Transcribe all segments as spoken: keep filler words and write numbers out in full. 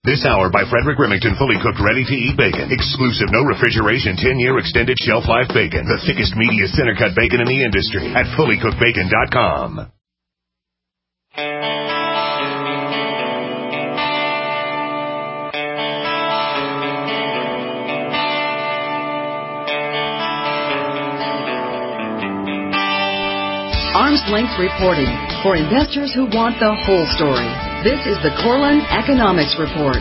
This hour by Frederick Remington, fully cooked, ready-to-eat bacon. Exclusive, no refrigeration, ten-year extended shelf life bacon. The thickest, meatiest, center-cut bacon in the industry at fully cooked bacon dot com. Arm's Length Reporting for investors who want the whole story. This is the Corlin Economics Report.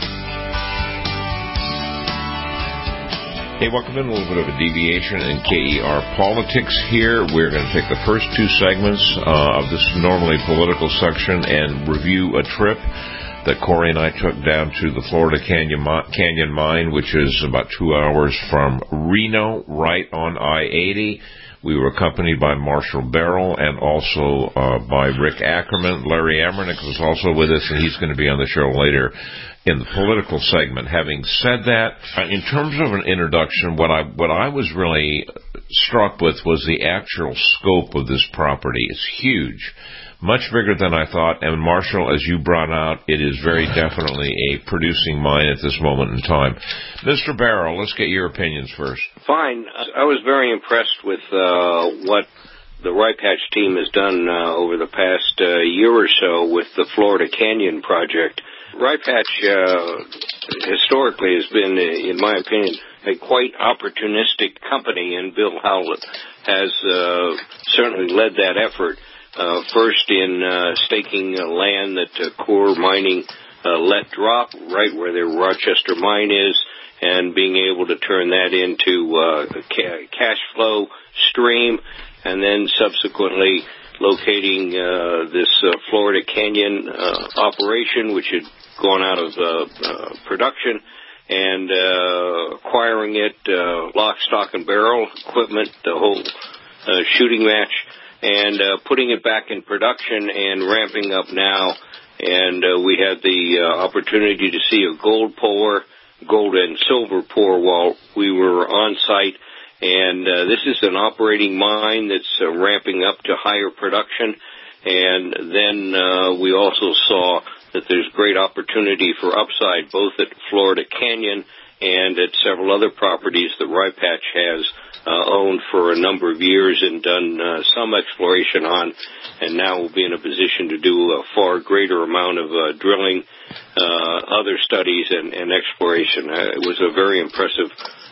Hey, welcome in. A little bit of a deviation in K E R politics here. We're going to take the first two segments uh, of this normally political section and review a trip that Corey and I took down to the Florida Canyon, Canyon Mine, which is about two hours from Reno, right on I eighty. We were accompanied by Marshall Barrell and also uh, by Rick Ackerman. Larry Amernick was also with us, and he's going to be on the show later in the political segment. Having said that, in terms of an introduction, what I what I was really struck with was the actual scope of this property. It's huge, much bigger than I thought. And Marshall, as you brought out, it is very definitely a producing mine at this moment in time. Mister Barrell, let's get your opinions first. Fine. I was very impressed with uh, what the Rye Patch team has done uh, over the past uh, year or so with the Florida Canyon project. Rye Patch uh, historically has been, in my opinion, a quite opportunistic company, and Bill Howlett has uh, certainly led that effort. Uh, first in uh, staking uh, land that uh, Core Mining uh, let drop right where their Rochester mine is, and being able to turn that into uh, a ca- cash flow stream, and then subsequently locating uh, this uh, Florida Canyon uh, operation, which had gone out of uh, uh, production, and uh, acquiring it, uh, lock, stock, and barrel equipment, the whole uh, shooting match, and uh, putting it back in production and ramping up now. And uh, we had the uh, opportunity to see a gold pour, gold and silver pour while we were on site. And uh, this is an operating mine that's uh, ramping up to higher production. And then uh, we also saw that there's great opportunity for upside both at Florida Canyon and at several other properties that Rye Patch has uh, owned for a number of years and done uh, some exploration on, and now will be in a position to do a far greater amount of uh, drilling, uh, other studies, and, and exploration. Uh, it was a very impressive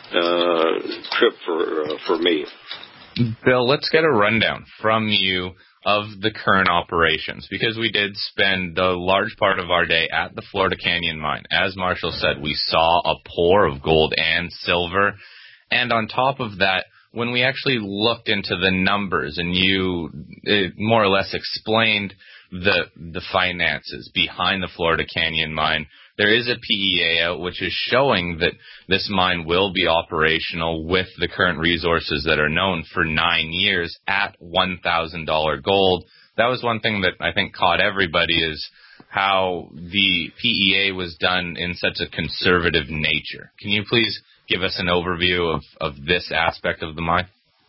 uh, trip for uh, for me. Bill, let's get a rundown from you of the current operations, because we did spend the large part of our day at the Florida Canyon Mine. As Marshall said, we saw a pour of gold and silver. And on top of that, when we actually looked into the numbers and you uh, more or less explained the the finances behind the Florida Canyon Mine, there is a P E A out which is showing that this mine will be operational with the current resources that are known for nine years at one thousand dollars gold. That was one thing that I think caught everybody, is how the P E A was done in such a conservative nature. Can you please give us an overview of, of this aspect of the mine?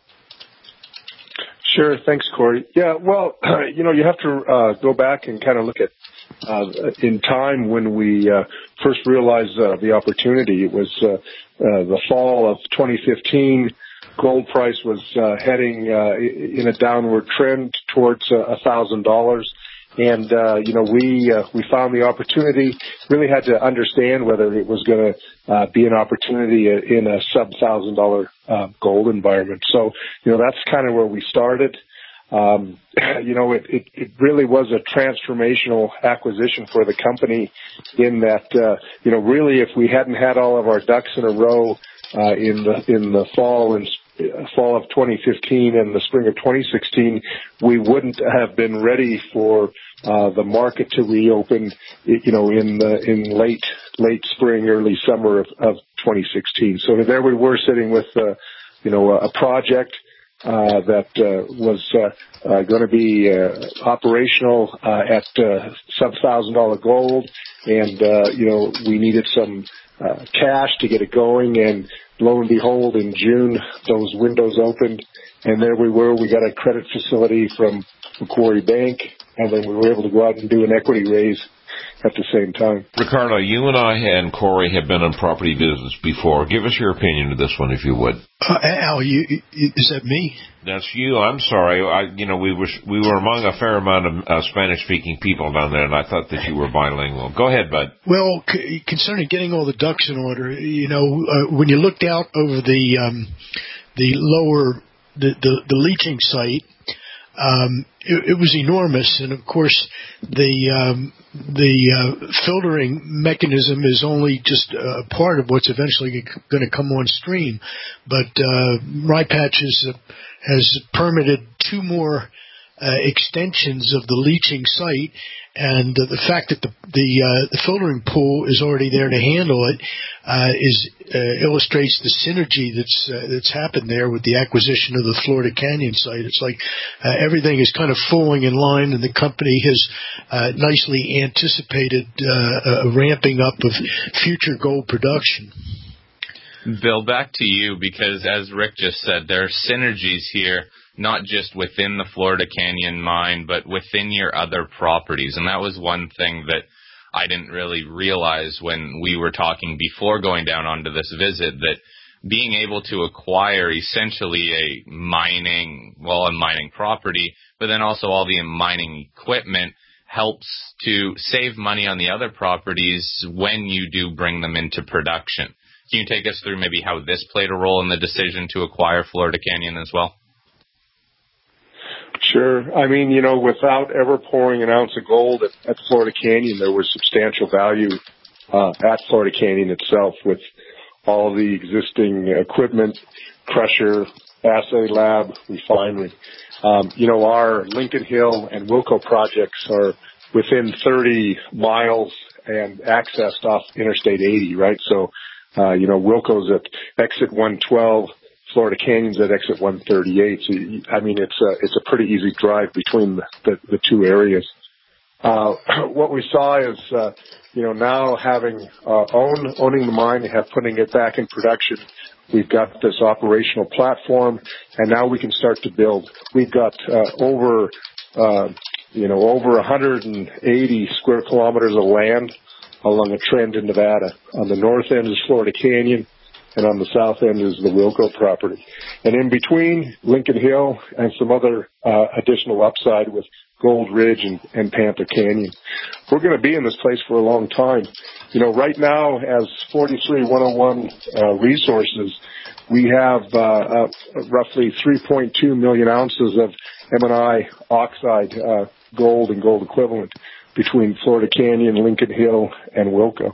Sure. Thanks, Corey. Yeah, well, you know, you have to uh, go back and kind of look at uh, in time when we uh, first realized uh, the opportunity. It was uh, uh, the fall of twenty fifteen. Gold price was uh, heading uh, in a downward trend towards uh, one thousand dollars. And, uh, you know, we, uh, we found the opportunity, really had to understand whether it was going to, uh, be an opportunity in a sub thousand dollar, uh, gold environment. So, you know, that's kind of where we started. Um, you know, it, it, it really was a transformational acquisition for the company in that, uh, you know, really if we hadn't had all of our ducks in a row, uh, in the, in the fall and fall of twenty fifteen and the spring of twenty sixteen, we wouldn't have been ready for uh, the market to reopen, you know, in the, in late late spring, early summer of, of twenty sixteen. So there we were sitting with, uh, you know, a project uh, that uh, was uh, uh, going to be uh, operational uh, at uh, sub thousand dollar gold, and uh, you know, we needed some uh, cash to get it going, and lo and behold, in June, those windows opened, and there we were. We got a credit facility from Macquarie Bank, and then we were able to go out and do an equity raise at the same time. Ricardo, you and I and Corey have been in property business before. Give us your opinion of this one, if you would. Uh, Al, you, is that me? That's you. I'm sorry. I, you know, we were we were among a fair amount of uh, Spanish-speaking people down there, and I thought that you were bilingual. Go ahead, bud. Well, c- concerning getting all the ducks in order, you know, uh, when you looked out over the um, the lower the, the the leaching site, um, it, it was enormous, and of course the um, the uh, filtering mechanism is only just a part of what's eventually going to come on stream. But uh, Rye Patch is, uh, has permitted two more uh, extensions of the leaching site, and uh, the fact that the the, uh, the filtering pool is already there to handle it uh, is uh, illustrates the synergy that's uh, that's happened there with the acquisition of the Florida Canyon site. It's like uh, everything is kind of falling in line, and the company has uh, nicely anticipated uh, a ramping up of future gold production. Bill, back to you, because as Rick just said, there are synergies here, not just within the Florida Canyon mine, but within your other properties. And that was one thing that I didn't really realize when we were talking before going down onto this visit, that being able to acquire essentially a mining, well, a mining property, but then also all the mining equipment helps to save money on the other properties when you do bring them into production. Can you take us through maybe how this played a role in the decision to acquire Florida Canyon as well? Sure. I mean, you know, without ever pouring an ounce of gold at, at Florida Canyon, there was substantial value uh, at Florida Canyon itself with all the existing equipment, crusher, assay lab, refinery. Um, you know, our Lincoln Hill and Wilco projects are within thirty miles and accessed off Interstate eighty, right? So, Uh, you know, Wilco's at exit one twelve, Florida Canyon's at exit one thirty-eight. So, I mean, it's a, it's a pretty easy drive between the, the, the two areas. Uh, what we saw is, uh, you know, now having, uh, own, owning the mine and have putting it back in production, we've got this operational platform, and now we can start to build. We've got, uh, over, uh, you know, over one hundred eighty square kilometers of land along a trend in Nevada. On the north end is Florida Canyon, and on the south end is the Wilco property. And in between, Lincoln Hill and some other uh, additional upside with Gold Ridge and, and Panther Canyon. We're going to be in this place for a long time. You know, right now, as forty-three one oh one uh, resources, we have uh, uh, roughly three point two million ounces of M and I oxide uh, gold and gold equivalent between Florida Canyon, Lincoln Hill, and Wilco.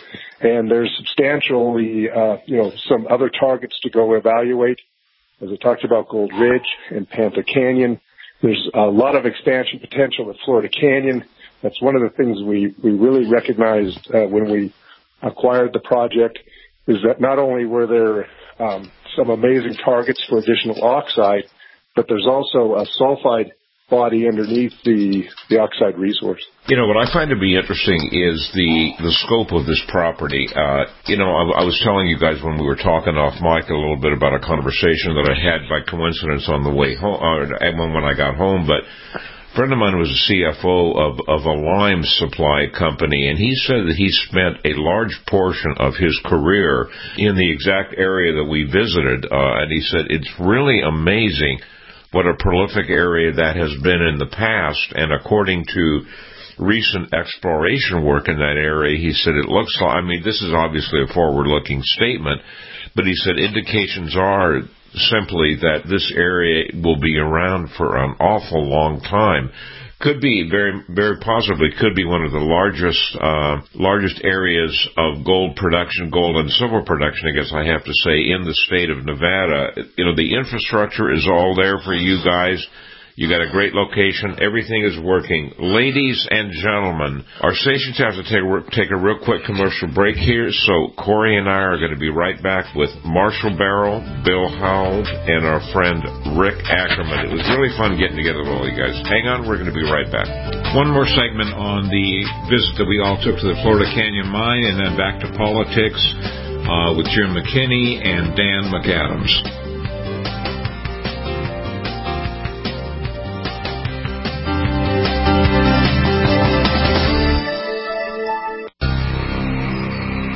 And there's substantially, uh, you know, some other targets to go evaluate. As I talked about, Gold Ridge and Panther Canyon. There's a lot of expansion potential at Florida Canyon. That's one of the things we, we really recognized uh, when we acquired the project, is that not only were there um, some amazing targets for additional oxide, but there's also a sulfide body underneath the, the oxide resource. You know, what I find to be interesting is the, the scope of this property. Uh, you know, I, I was telling you guys when we were talking off mic a little bit about a conversation that I had by coincidence on the way home, or when I got home, but a friend of mine was a C F O of, of a lime supply company, and he said that he spent a large portion of his career in the exact area that we visited, uh, and he said it's really amazing what a prolific area that has been in the past, and according to recent exploration work in that area, he said it looks like, I mean, this is obviously a forward-looking statement, but he said indications are simply that this area will be around for an awful long time. Could be, very very possibly, could be one of the largest uh, largest areas of gold production, gold and silver production, I guess I have to say, in the state of Nevada. You know, the infrastructure is all there for you guys. You got a great location. Everything is working. Ladies and gentlemen, our stations have to take a, take a real quick commercial break here, so Corey and I are going to be right back with Marshall Barrow, Bill Howell, and our friend Rick Ackerman. It was really fun getting together with all you guys. Hang on, we're going to be right back. One more segment on the visit that we all took to the Florida Canyon Mine, and then back to politics uh, with Jim McKinney and Dan McAdams.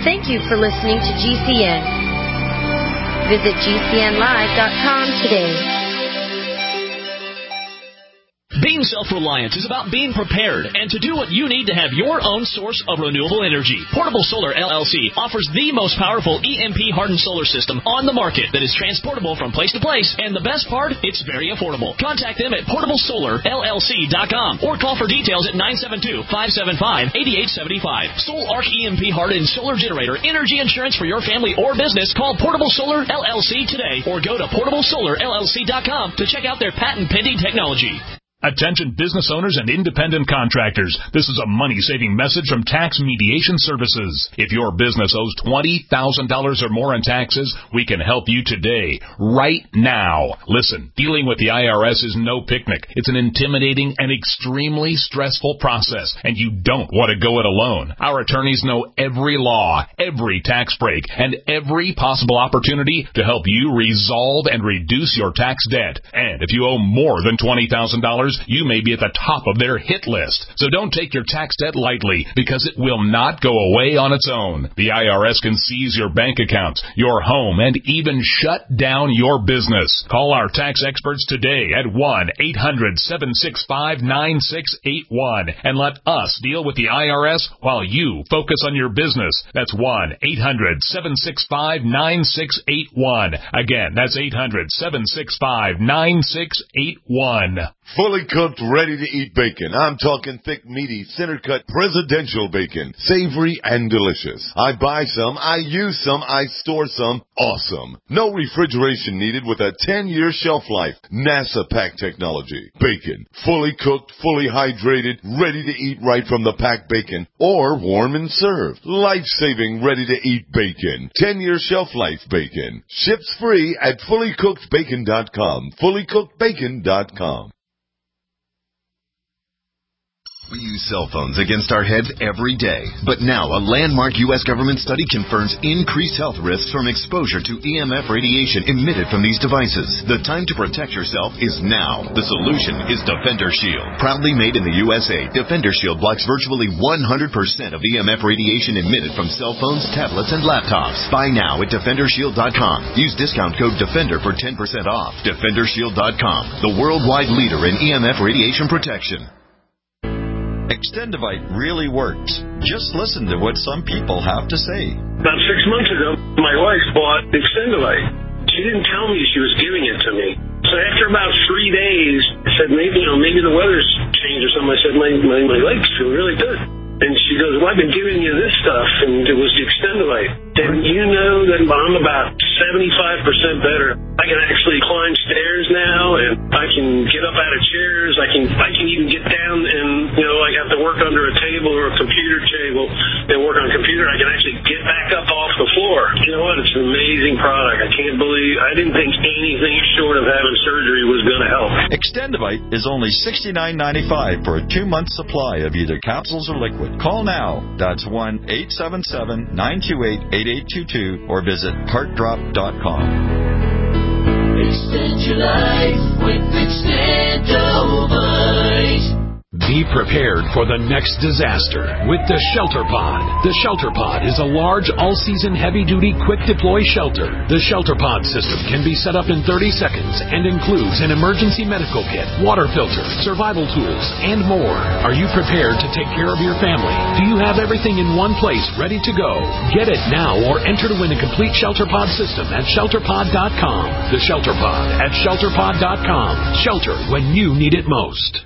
Thank you for listening to G C N. Visit G C N live dot com today. Being self-reliant is about being prepared and to do what you need to have your own source of renewable energy. Portable Solar L L C offers the most powerful E M P-hardened solar system on the market that is transportable from place to place, and the best part, it's very affordable. Contact them at portable solar L L C dot com or call for details at nine seven two, five seven five, eight eight seven five. Sol Arc E M P-hardened solar generator energy insurance for your family or business. Call Portable Solar L L C today or go to portable solar L L C dot com to check out their patent-pending technology. Attention business owners and independent contractors. This is a money-saving message from Tax Mediation Services. If your business owes twenty thousand dollars or more in taxes, we can help you today, right now. Listen, dealing with the I R S is no picnic. It's an intimidating and extremely stressful process, and you don't want to go it alone. Our attorneys know every law, every tax break, and every possible opportunity to help you resolve and reduce your tax debt. And if you owe more than twenty thousand dollars, you may be at the top of their hit list. So don't take your tax debt lightly, because it will not go away on its own. The I R S can seize your bank accounts, your home, and even shut down your business. Call our tax experts today at one eight hundred, seven six five, nine six eight one and let us deal with the I R S while you focus on your business. That's one eight hundred, seven six five, nine six eight one. Again, that's eight hundred, seven six five, nine six eight one. Fully cooked, ready-to-eat bacon. I'm talking thick, meaty, center-cut, presidential bacon. Savory and delicious. I buy some, I use some, I store some. Awesome. No refrigeration needed with a ten-year shelf life. NASA pack technology. Bacon. Fully cooked, fully hydrated, ready to eat right from the packed bacon, or warm and served. Life-saving, ready-to-eat bacon. ten-year shelf life bacon. Ships free at fully cooked bacon dot com. fully cooked bacon dot com. We use cell phones against our heads every day. But now, a landmark U S government study confirms increased health risks from exposure to E M F radiation emitted from these devices. The time to protect yourself is now. The solution is Defender Shield. Proudly made in the U S A, Defender Shield blocks virtually one hundred percent of E M F radiation emitted from cell phones, tablets, and laptops. Buy now at defender shield dot com. Use discount code DEFENDER for ten percent off. defender shield dot com, the worldwide leader in E M F radiation protection. Extendivite really works. Just listen to what some people have to say. About six months ago, my wife bought Extendivite. She didn't tell me she was giving it to me. So after about three days, I said, maybe, you know, maybe the weather's changed or something. I said, my, my, my legs feel really good. And she goes, well, I've been giving you this stuff, and it was the Extendivite. And you know that I'm about seventy-five percent better. I can actually climb stairs now, and I can get up out of chairs. I can I can even get down and, you know, like have to work under a table or a computer table and work on a computer. I can actually get back up off the floor. You know what? It's an amazing product. I can't believe, I didn't think anything short of having surgery was going to help. Extendivite is only sixty-nine ninety-five for a two-month supply of either capsules or liquid. Call now. That's one eight seven seven, nine two eight, eight eight two two or visit heart drop dot com. Extend your life with Extendivite. Be prepared for the next disaster with the Shelter Pod. The Shelter Pod is a large, all-season, heavy-duty, quick-deploy shelter. The Shelter Pod system can be set up in thirty seconds and includes an emergency medical kit, water filter, survival tools, and more. Are you prepared to take care of your family? Do you have everything in one place ready to go? Get it now or enter to win a complete Shelter Pod system at shelter pod dot com. The Shelter Pod at shelter pod dot com. Shelter when you need it most.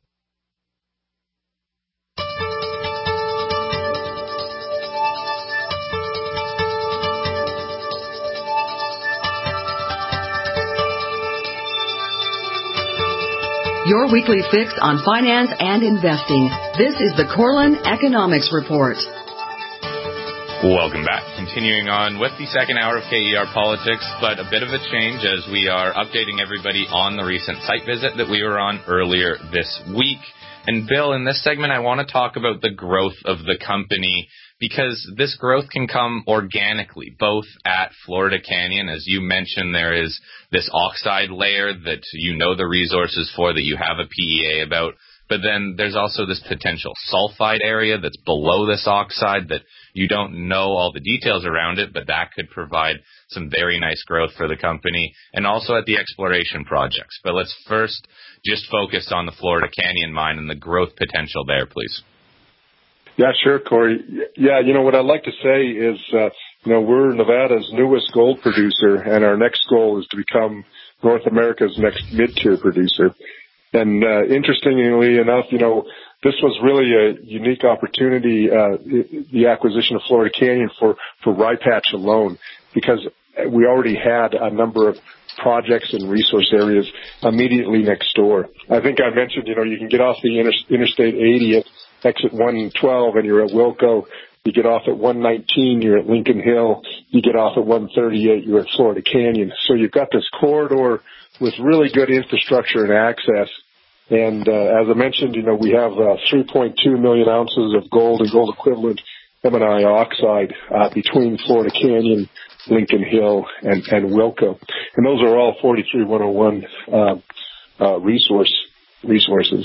Your weekly fix on finance and investing. This is the Corlin Economics Report. Welcome back. Continuing on with the second hour of K E R Politics, but a bit of a change as we are updating everybody on the recent site visit that we were on earlier this week. And Bill, in this segment, I want to talk about the growth of the company, because this growth can come organically, both at Florida Canyon. As you mentioned, there is this oxide layer that you know the resources for, that you have a P E A about, But then there's also this potential sulfide area that's below this oxide that you don't know all the details around it, but that could provide some very nice growth for the company, and also at the exploration projects. But let's first just focus on the Florida Canyon mine and the growth potential there, please. Yeah, sure, Corey. Yeah, you know, what I'd like to say is, uh, you know, we're Nevada's newest gold producer, and our next goal is to become North America's next mid-tier producer. And uh, interestingly enough, you know, this was really a unique opportunity, uh, the acquisition of Florida Canyon for, for Rye Patch alone, because we already had a number of projects and resource areas immediately next door. I think I mentioned, you know, you can get off the inter- Interstate eighty at exit one twelve and you're at Wilco. You get off at one nineteen, you're at Lincoln Hill. You get off at one thirty-eight, you're at Florida Canyon. So you've got this corridor with really good infrastructure and access. And uh, as I mentioned, you know, we have uh, three point two million ounces of gold and gold equivalent M and I oxide uh, between Florida Canyon, Lincoln Hill, and, and Wilco. And those are all forty-three one oh one uh, uh, resource resources.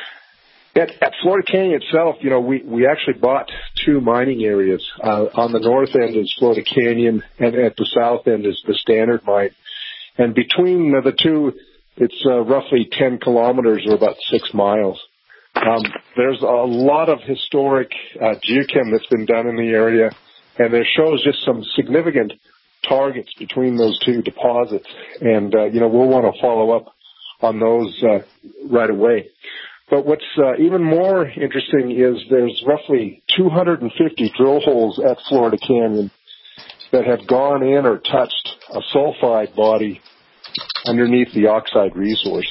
At, at Florida Canyon itself, you know, we, we actually bought two mining areas. Uh, on the north end is Florida Canyon, and at the south end is the Standard Mine. And between the two, it's uh, roughly ten kilometers or about six miles. Um, there's a lot of historic uh, geochem that's been done in the area, and there shows just some significant targets between those two deposits. And, uh, you know, we'll want to follow up on those uh, right away. But what's uh, even more interesting is there's roughly two hundred fifty drill holes at Florida Canyon that have gone in or touched a sulfide body underneath the oxide resource.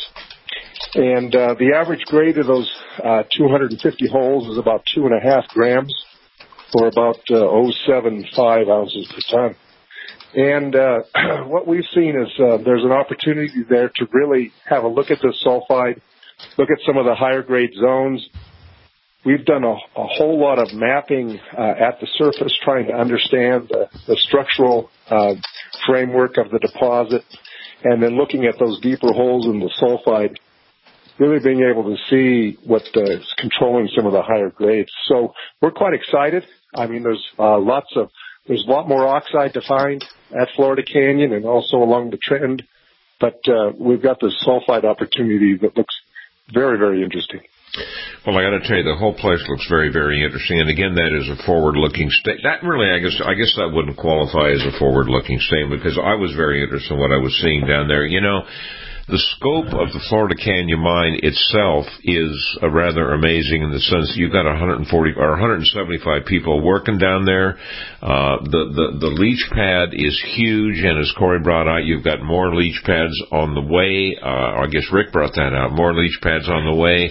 And uh, the average grade of those uh, two hundred fifty holes is about two and a half grams, or about uh, zero point seven five ounces per ton. And uh, what we've seen is uh, there's an opportunity there to really have a look at the sulfide, look at some of the higher grade zones. We've done a, a whole lot of mapping uh, at the surface, trying to understand the, the structural uh, framework of the deposit, and then looking at those deeper holes in the sulfide, really being able to see what uh, is controlling some of the higher grades. So we're quite excited. I mean, there's uh, lots of, there's a lot more oxide to find at Florida Canyon and also along the trend, but uh, we've got this sulfide opportunity that looks very, very interesting. Well, I got to tell you, the whole place looks very, very interesting. And again, that is a forward-looking statement. That really, I guess, I guess that wouldn't qualify as a forward-looking statement, because I was very interested in what I was seeing down there. You know, the scope of the Florida Canyon mine itself is uh, rather amazing in the sense that you've got one hundred forty or one hundred seventy-five people working down there. Uh, the, the, the leach pad is huge, and as Corey brought out, you've got more leach pads on the way. Uh, I guess Rick brought that out. More leach pads on the way,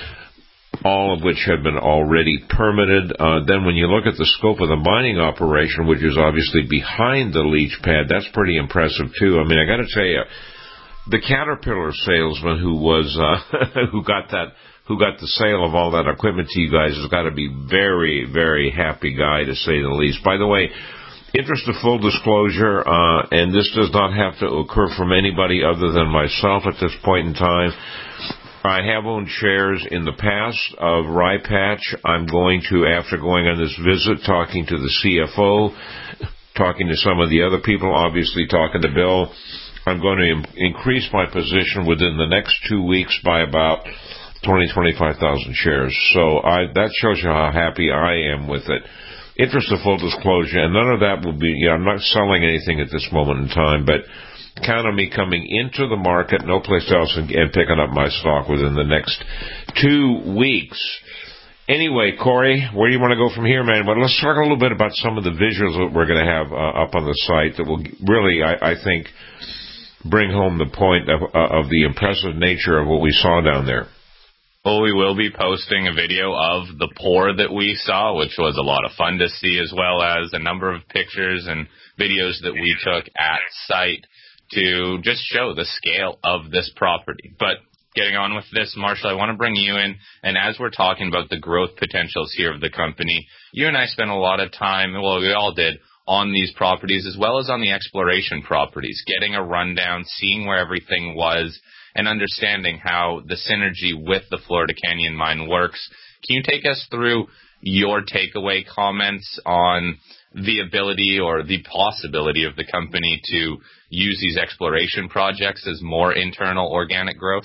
all of which have been already permitted. Uh, then when you look at the scope of the mining operation, which is obviously behind the leach pad, that's pretty impressive too. I mean, I got to tell you, the Caterpillar salesman who was uh, who got that who got the sale of all that equipment to you guys has got to be very, very happy guy, to say the least. By the way, interest of full disclosure, uh, and this does not have to occur from anybody other than myself at this point in time. I have owned shares in the past of Rye Patch. I'm going to, after going on this visit, talking to the C F O, talking to some of the other people, obviously talking to Bill, I'm going to im- increase my position within the next two weeks by about twenty, twenty-five thousand shares. So I, that shows you how happy I am with it. Interest of full disclosure, and none of that will be, you know, I'm not selling anything at this moment in time, but count on me coming into the market, no place else, and, and picking up my stock within the next two weeks. Anyway, Corey, where do you want to go from here, man? But let's talk a little bit about some of the visuals that we're going to have uh, up on the site that will really, I, I think, bring home the point of, uh, of the impressive nature of what we saw down there. Well, we will be posting a video of the pour that we saw, which was a lot of fun to see, as well as a number of pictures and videos that we took at site to just show the scale of this property. But getting on with this, Marshall, I want to bring you in, and as we're talking about the growth potentials here of the company, you and I spent a lot of time, well, we all did, on these properties as well as on the exploration properties, getting a rundown, seeing where everything was, and understanding how the synergy with the Florida Canyon mine works. Can you take us through your takeaway comments on the ability or the possibility of the company to use these exploration projects as more internal organic growth?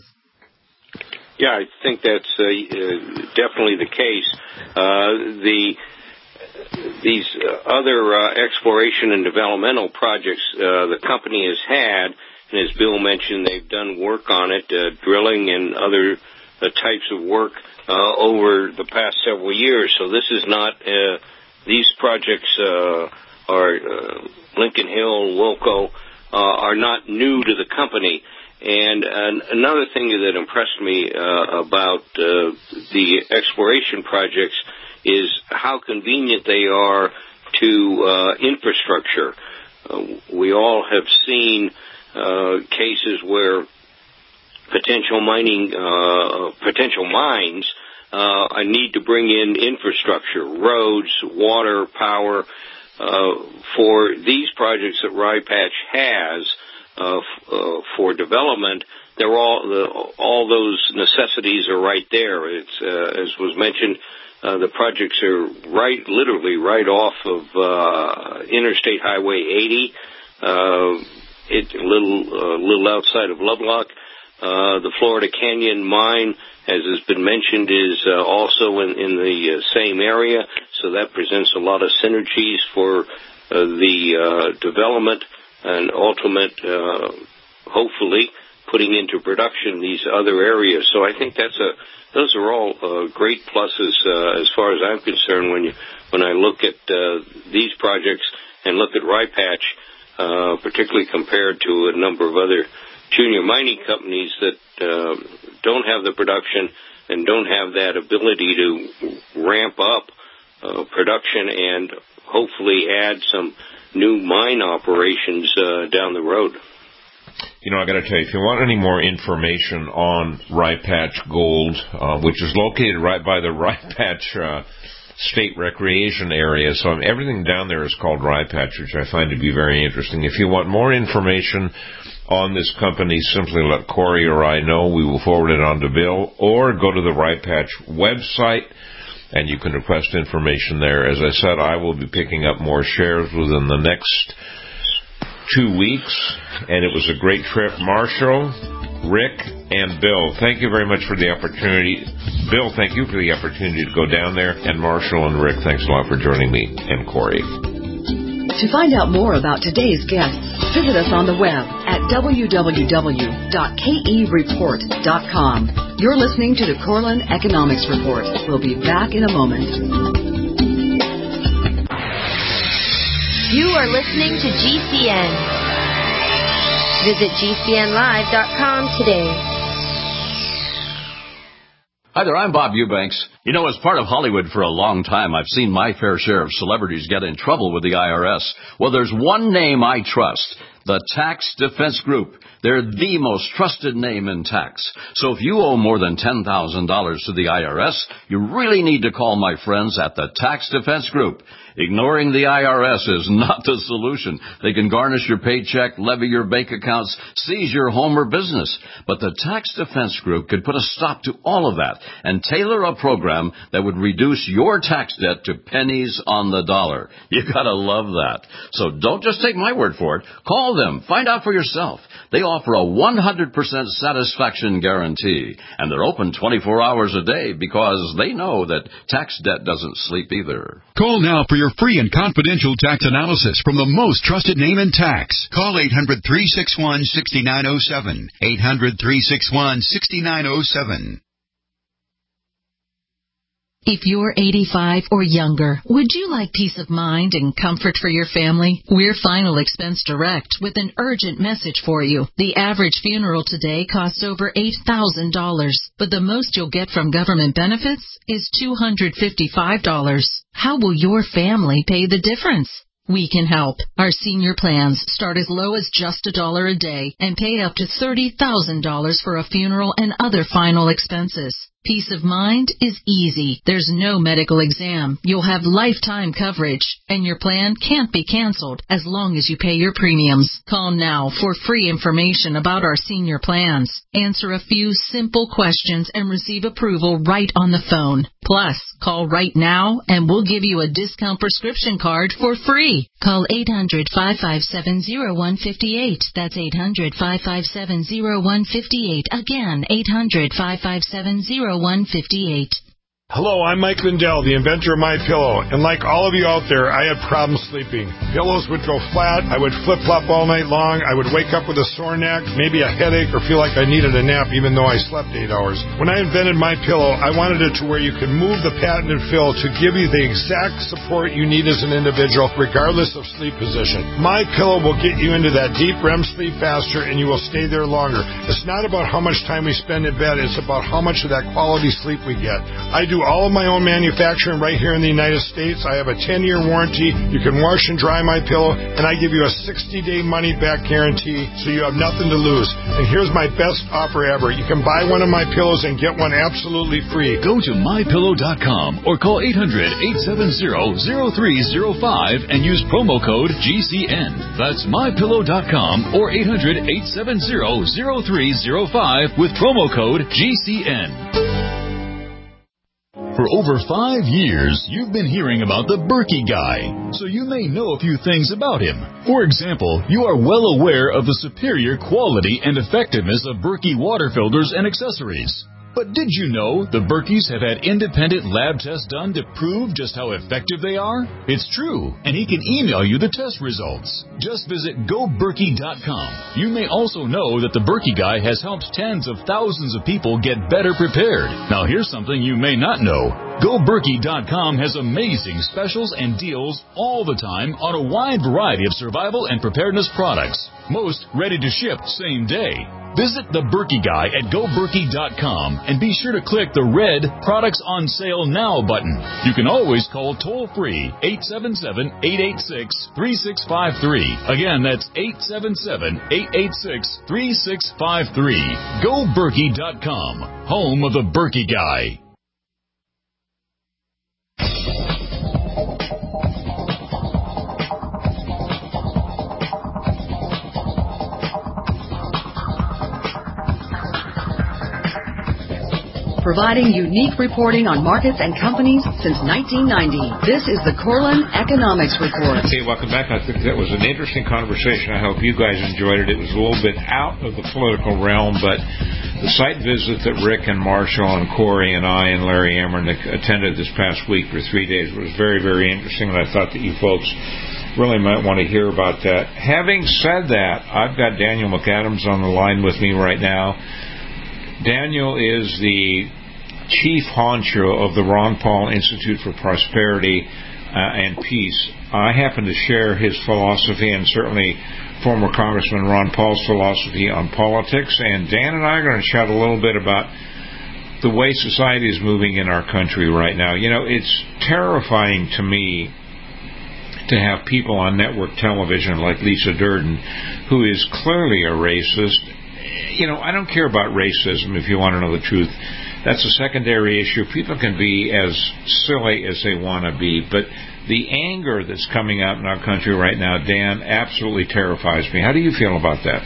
Yeah, I think that's uh, uh, definitely the case. Uh, the these uh, other uh, exploration and developmental projects uh, the company has had, and as Bill mentioned, they've done work on it, uh, drilling and other uh, types of work uh, over the past several years. So this is not, uh, these projects uh, are, uh, Lincoln Hill, Wilco, uh, are not new to the company. And uh, another thing that impressed me uh, about uh, the exploration projects is how convenient they are to uh, infrastructure. Uh, we all have seen uh, cases where potential mining, uh, potential mines uh, need to bring in infrastructure, roads, water, power. Uh, for these projects that Rye Patch has uh, f- uh, for development, they're all the, all those necessities are right there. It's uh, as was mentioned. Uh, the projects are right, literally right off of uh, Interstate Highway eighty, uh, it a little, uh, little outside of Lovelock. Uh, the Florida Canyon mine, as has been mentioned, is uh, also in, in the uh, same area, so that presents a lot of synergies for uh, the uh, development and ultimate, uh, hopefully, putting into production these other areas. So I think that's a Those are all uh, great pluses uh, as far as I'm concerned when you when I look at uh, these projects and look at Rye Patch, uh, particularly compared to a number of other junior mining companies that uh, don't have the production and don't have that ability to ramp up uh, production and hopefully add some new mine operations uh, down the road. You know, I got to tell you, if you want any more information on Rye Patch Gold, uh, which is located right by the Rye Patch uh, State Recreation Area, so everything down there is called Rye Patch, which I find to be very interesting. If you want more information on this company, simply let Corey or I know. We will forward it on to Bill, or go to the Rye Patch website, and you can request information there. As I said, I will be picking up more shares within the next two weeks, and it was a great trip. Marshall, Rick, and Bill, thank you very much for the opportunity. Bill, thank you for the opportunity to go down there, and Marshall and Rick, thanks a lot for joining me, and Corey. To find out more about today's guests, visit us on the web at w w w dot k e report dot com. You're listening to the Corlin Economics Report. We'll be back in a moment. You are listening to G C N. Visit G C N live dot com today. Hi there, I'm Bob Eubanks. You know, as part of Hollywood for a long time, I've seen my fair share of celebrities get in trouble with the I R S. Well, there's one name I trust, the Tax Defense Group. They're the most trusted name in tax. So if you owe more than ten thousand dollars to the I R S, you really need to call my friends at the Tax Defense Group. Ignoring the I R S is not the solution. They can garnish your paycheck, levy your bank accounts, seize your home or business. But the Tax Defense Group could put a stop to all of that and tailor a program that would reduce your tax debt to pennies on the dollar. You gotta love that. So don't just take my word for it. Call them. Find out for yourself. They offer a one hundred percent satisfaction guarantee, and they're open twenty-four hours a day because they know that tax debt doesn't sleep either. Call now for your free and confidential tax analysis from the most trusted name in tax. Call eight hundred, three six one, six nine zero seven. eight hundred, three six one, six nine zero seven. If you're eighty-five or younger, would you like peace of mind and comfort for your family? We're Final Expense Direct with an urgent message for you. The average funeral today costs over eight thousand dollars, but the most you'll get from government benefits is two hundred fifty-five dollars. How will your family pay the difference? We can help. Our senior plans start as low as just a dollar a day and pay up to thirty thousand dollars for a funeral and other final expenses. Peace of mind is easy. There's no medical exam. You'll have lifetime coverage, and your plan can't be canceled as long as you pay your premiums. Call now for free information about our senior plans. Answer a few simple questions and receive approval right on the phone. Plus, call right now and we'll give you a discount prescription card for free. Call eight hundred, five five seven, zero one five eight. That's eight hundred, five five seven, zero one five eight. Again, eight hundred, five five seven, zero one five eight. Hello, I'm Mike Lindell, the inventor of MyPillow, and like all of you out there, I had problems sleeping. Pillows would go flat, I would flip-flop all night long, I would wake up with a sore neck, maybe a headache, or feel like I needed a nap even though I slept eight hours. When I invented MyPillow, I wanted it to where you could move the patented fill to give you the exact support you need as an individual, regardless of sleep position. MyPillow will get you into that deep R E M sleep faster, and you will stay there longer. It's not about how much time we spend in bed, it's about how much of that quality sleep we get. I do all of my own manufacturing right here in the United States. I have a ten-year warranty. You can wash and dry my pillow, and I give you a sixty-day money-back guarantee, so you have nothing to lose. And here's my best offer ever. You can buy one of my pillows and get one absolutely free. Go to my pillow dot com or call eight hundred, eight seven zero, zero three zero five and use promo code G C N. That's my pillow dot com or eight hundred, eight seven zero, zero three zero five with promo code G C N. For over five years, you've been hearing about the Berkey Guy, so you may know a few things about him. For example, you are well aware of the superior quality and effectiveness of Berkey water filters and accessories. But did you know the Berkeys have had independent lab tests done to prove just how effective they are? It's true, and he can email you the test results. Just visit go berkey dot com. You may also know that the Berkey Guy has helped tens of thousands of people get better prepared. Now here's something you may not know. go berkey dot com has amazing specials and deals all the time on a wide variety of survival and preparedness products. Most ready to ship same day. Visit the Berkey Guy at go berkey dot com and be sure to click the red Products on Sale Now button. You can always call toll-free eight seven seven, eight eight six, three six five three. Again, that's eight seven seven, eight eight six, three six five three. go berkey dot com, home of the Berkey Guy. Providing unique reporting on markets and companies since nineteen ninety. This is the Corlin Economics Report. Hey, welcome back. I think that was an interesting conversation. I hope you guys enjoyed it. It was a little bit out of the political realm, but the site visit that Rick and Marshall and Corey and I and Larry Emmernick attended this past week for three days was very, very interesting, and I thought that you folks really might want to hear about that. Having said that, I've got Daniel McAdams on the line with me right now. Daniel is the chief honcho of the Ron Paul Institute for Prosperity uh, and Peace. I happen to share his philosophy and certainly former Congressman Ron Paul's philosophy on politics. And Dan and I are going to chat a little bit about the way society is moving in our country right now. You know, it's terrifying to me to have people on network television like Lisa Durden, who is clearly a racist. You know, I don't care about racism, if you want to know the truth. That's a secondary issue. People can be as silly as they want to be, but the anger that's coming out in our country right now, Dan, absolutely terrifies me. How do you feel about that?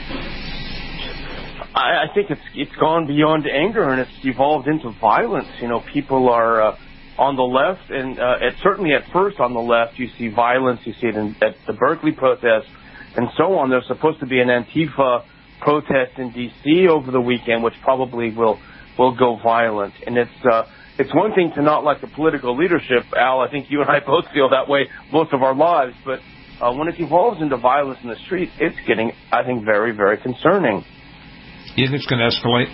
I, I think it's it's gone beyond anger, and it's evolved into violence. You know, people are uh, on the left, and uh, at, certainly at first on the left, you see violence. You see it in, at the Berkeley protests and so on. There's supposed to be an Antifa protest in D C over the weekend, which probably will will go violent. And it's uh, it's one thing to not like the political leadership, Al. I think you and I both feel that way most of our lives. But uh, when it evolves into violence in the street, it's getting, I think, very, very concerning. You think it's going to escalate?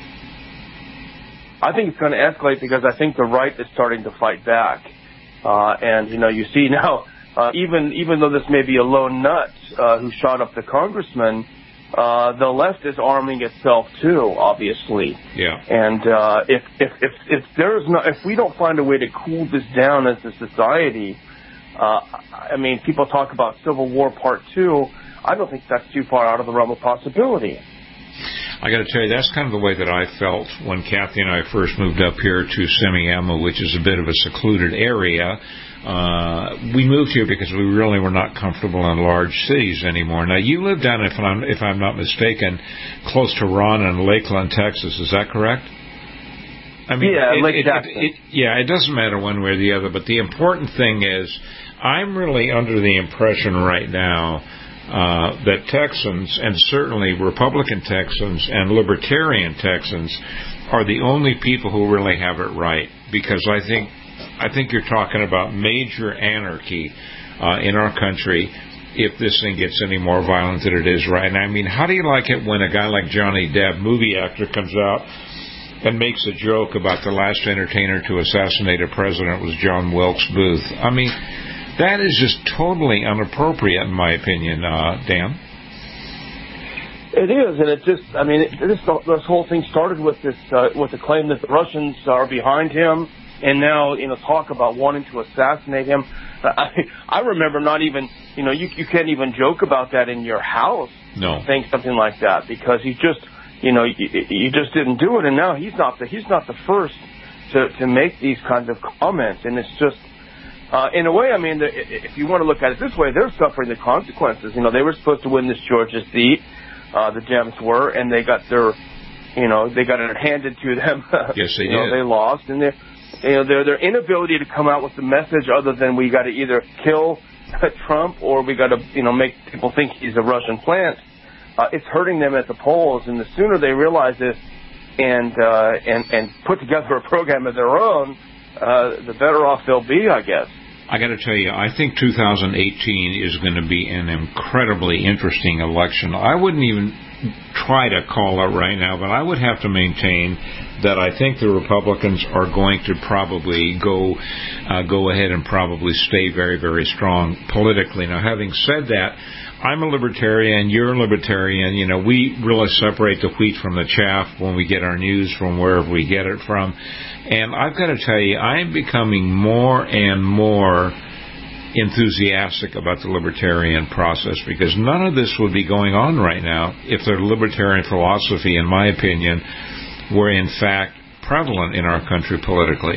I think it's going to escalate because I think the right is starting to fight back. Uh, and, you know, you see now, uh, even even though this may be a lone nut uh, who shot up the congressman, Uh, the left is arming itself too, obviously. Yeah. And uh, if if if if there's no, if we don't find a way to cool this down as a society, uh, I mean, people talk about Civil War Part Two. I don't think that's too far out of the realm of possibility. I got to tell you, that's kind of the way that I felt when Kathy and I first moved up here to Semiahmoo, which is a bit of a secluded area. Uh, we moved here because we really were not comfortable in large cities anymore. Now, you live down, if I'm, if I'm not mistaken, close to Ron and Lakeland, Texas. Is that correct? I mean, yeah, it, Lake it, Jackson. It, it, yeah, it doesn't matter one way or the other, but the important thing is I'm really under the impression right now uh, that Texans, and certainly Republican Texans and Libertarian Texans, are the only people who really have it right, because I think I think you're talking about major anarchy uh, in our country if this thing gets any more violent than it is right now. I mean, how do you like it when a guy like Johnny Depp, movie actor, comes out and makes a joke about the last entertainer to assassinate a president was John Wilkes Booth? I mean, that is just totally inappropriate, in my opinion, uh, Dan. It is, and it just, I mean, it, this, this whole thing started with this, uh, with the claim that the Russians are behind him, and now, you know, talk about wanting to assassinate him. I, I remember not even, you know, you, you can't even joke about that in your house. No. Saying something like that, because he just, you know, you, you just didn't do it, and now he's not the, he's not the first to, to make these kinds of comments, and it's just, uh, in a way, I mean, the, if you want to look at it this way, they're suffering the consequences. You know, they were supposed to win this Georgia seat, uh, the Dems were, and they got their, you know, they got it handed to them. Yes, they you did. know, they lost, and they're, you know, their their inability to come out with the message other than we got to either kill Trump or we got to, you know, make people think he's a Russian plant. Uh, it's hurting them at the polls, and the sooner they realize this and uh, and and put together a program of their own, uh, the better off they'll be, I guess. I got to tell you, I think two thousand eighteen is going to be an incredibly interesting election. I wouldn't even try to call it right now, but I would have to maintain that I think the Republicans are going to probably go uh, go ahead and probably stay very, very strong politically. Now, having said that, I'm a libertarian, you're a libertarian. You know, we really separate the wheat from the chaff when we get our news from wherever we get it from. And I've got to tell you, I'm becoming more and more enthusiastic about the libertarian process, because none of this would be going on right now if the libertarian philosophy, in my opinion, were in fact prevalent in our country politically.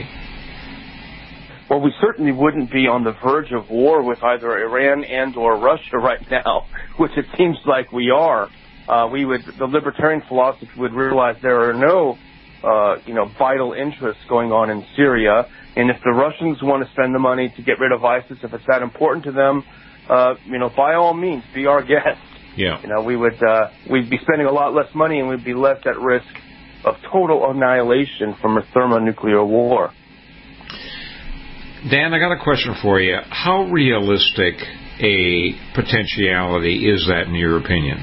Well, we certainly wouldn't be on the verge of war with either Iran and or Russia right now, which it seems like we are. Uh, we would, the libertarian philosophy would realize there are no, uh, you know, vital interests going on in Syria. And if the Russians want to spend the money to get rid of ISIS, if it's that important to them, uh, you know, by all means, be our guest. Yeah. You know, we would, uh, we'd be spending a lot less money and we'd be less at risk of total annihilation from a thermonuclear war. Dan, I got a question for you. How realistic a potentiality is that in your opinion?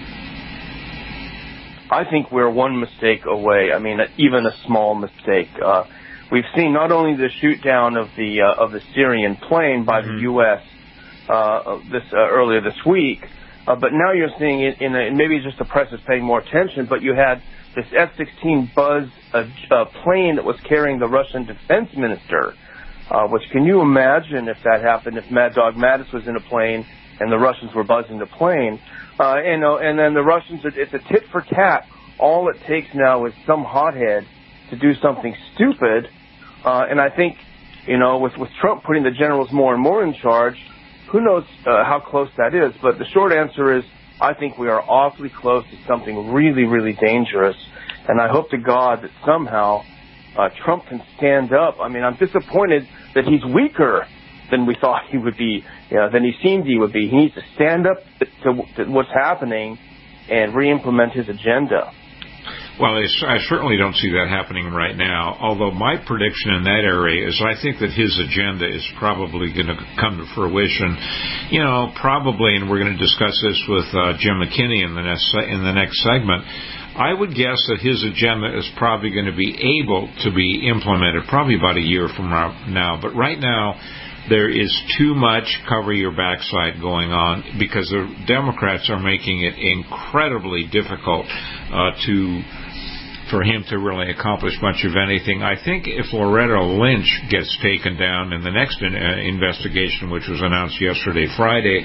I think we're one mistake away. I mean, even a small mistake. Uh, we've seen not only the shoot down of the uh, of the Syrian plane by mm-hmm. the U S uh, this uh, earlier this week, uh, but now you're seeing it in a, maybe just the press is paying more attention. But you had this F sixteen Buzz uh, uh, plane that was carrying the Russian defense minister. Uh, which can you imagine if that happened, if Mad Dog Mattis was in a plane and the Russians were buzzing the plane? Uh, and, uh, and then the Russians, it's a tit for tat. All it takes now is some hothead to do something stupid. Uh, and I think, you know, with, with Trump putting the generals more and more in charge, who knows uh, how close that is. But the short answer is I think we are awfully close to something really, really dangerous. And I hope to God that somehow Uh, Trump can stand up. I mean, I'm disappointed that he's weaker than we thought he would be, you know, than he seemed he would be. He needs to stand up to, to, to what's happening and re-implement his agenda. Well, I certainly don't see that happening right now, although my prediction in that area is I think that his agenda is probably going to come to fruition. You know, probably, and we're going to discuss this with uh, Jim McKinney in the next, in the next segment, I would guess that his agenda is probably going to be able to be implemented probably about a year from now. But right now, there is too much cover your backside going on because the Democrats are making it incredibly difficult uh, to for him to really accomplish much of anything. I think if Loretta Lynch gets taken down in the next in, uh, investigation, which was announced yesterday, Friday,